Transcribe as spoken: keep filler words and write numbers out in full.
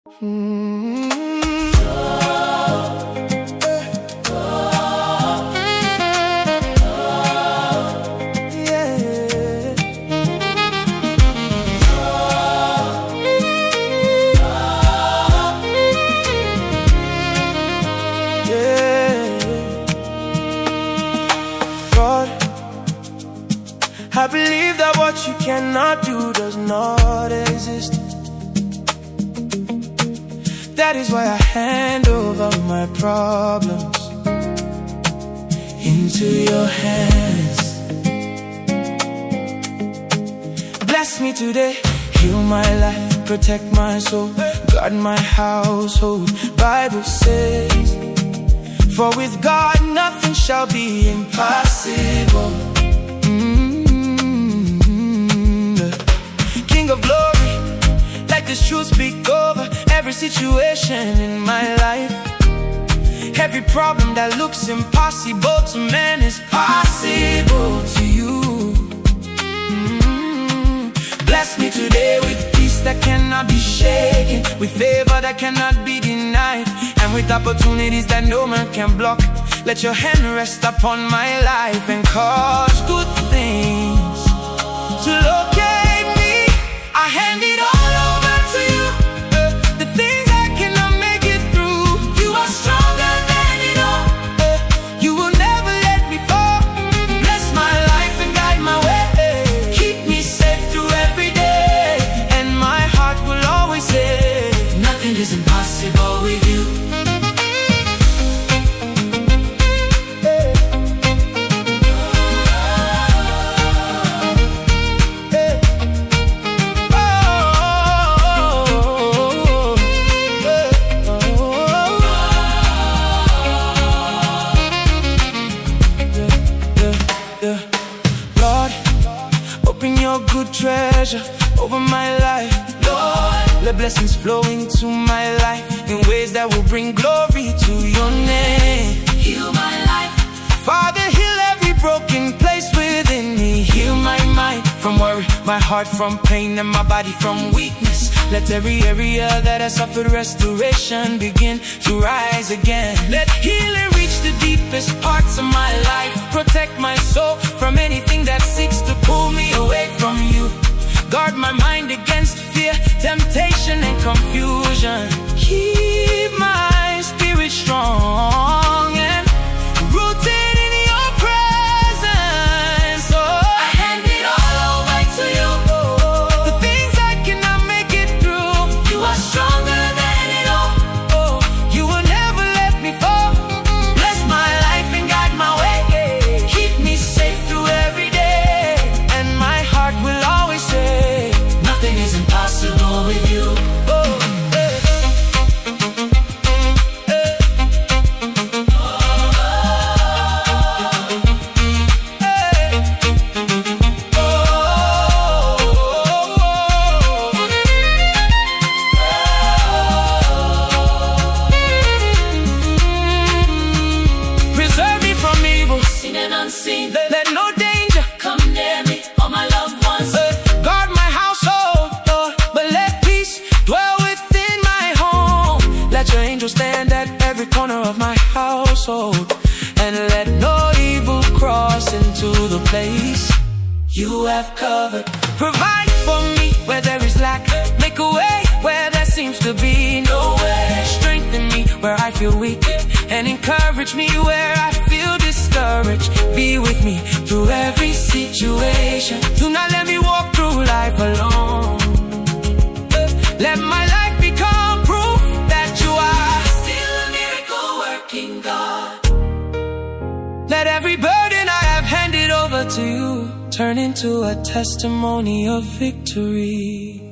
Mm-hmm. I believe that what you cannot do does not exist. That is why I hand over my problems into your hands. Bless me today, heal my life, protect my soul, guard my household. Bible says, for with God nothing shall be impossible. Of glory, let this truth speak over every situation in my life. Every problem that looks impossible to man is possible to you. mm-hmm. Bless me today with peace that cannot be shaken, with favor that cannot be denied, and with opportunities that no man can block. Let your hand rest upon my life and cause good things to locate. I hand it all over to you. uh, The things I cannot make it through, you are stronger than it all. uh, You will never let me fall. Bless my life and guide my way. Keep me safe through every day, and my heart will always say, nothing is impossible with you. Lord, open your good treasure over my life. Lord, let blessings flow into my life in ways that will bring glory to your name. Heal my life, Father, heal every broken place within me. Heal my mind from worry, my heart from pain, and my body from weakness. Let every area that has suffered restoration begin to rise again. Let healing reach the deepest parts of my life. Protect my soul from anything that seeks to pull me away from you. Guard my mind against fear, temptation, and confusion. Keep my spirit strong and rooted in your presence. Oh, I hand it all over to you. The things I cannot make it through, you are stronger than it all. Oh, you will never let me fall. Bless my life and guide my way. Keep me safe through every day, and my heart will always say, nothing is impossible with you. Oh, eh. Eh. Preserve me from evil, seen and unseen. let, let no danger Come near me, all my loved ones. uh, guard my household, Lord, but let peace dwell within my home. Let your angels stand at every corner of my household, and let no evil cross into the place you have covered. Provide for me where there is lack, make a way where there seems to be no way. Strengthen me where I feel weak, and encourage me where I feel discouraged. Be with me through every situation. Do not let me walk through life alone. Let my life become proof that you are Still a miracle working God. Let every burden I have handed over to you turn into a testimony of victory.